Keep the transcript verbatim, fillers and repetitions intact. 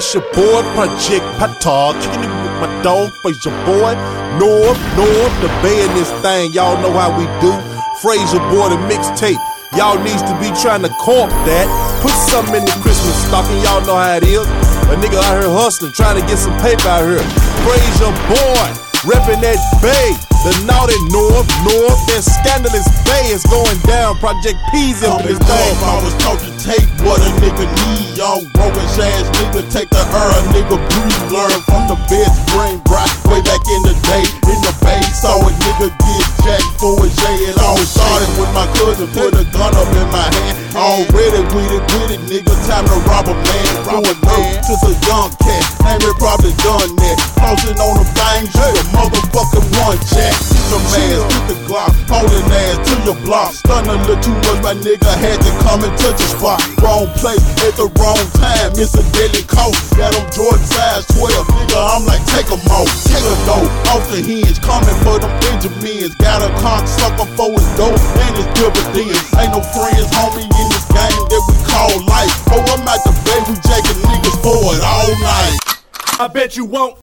It's your boy Project Patard, kicking it with my dog face, your boy North, North, the Bay in this thing. Y'all know how we do. Fraser boy, the mixtape. Y'all needs to be trying to comp that. Put something in the Christmas stocking. Y'all know how it is. A nigga out here hustling, trying to get some paper out here. Fraser boy, reppin' that Bay. The naughty North, North, that scandalous Bay is going down. Project P's up in this thing. I was talking tape, what a nigga need. Young broken ass nigga, take the air, a nigga breathe. Learn from the best brain rock way back in the day. In the Bay, saw a nigga get jacked for a J. It all started with my cousin, put a gun up in my hand. Already with it, with it, nigga, time to rob a man. Rob a man, just a young cat, ain't it probably done that. Crossing on the thing, you a motherfucking one, Jack. The man with the Glock, holding ass to your block. Stun a little too much, my nigga had to come and touch a spot. Wrong place at the wrong time, it's a deadly coat. Got them Jordan size twelve, nigga, I'm like, take them off. Take a dope off the hinge, coming for them Benjamins. Got a cocksucker for his dope and his dividends. Ain't no friends, homie, in this game that we call life. Oh, I'm at the Bay, we jacking niggas for it all night. I bet you won't.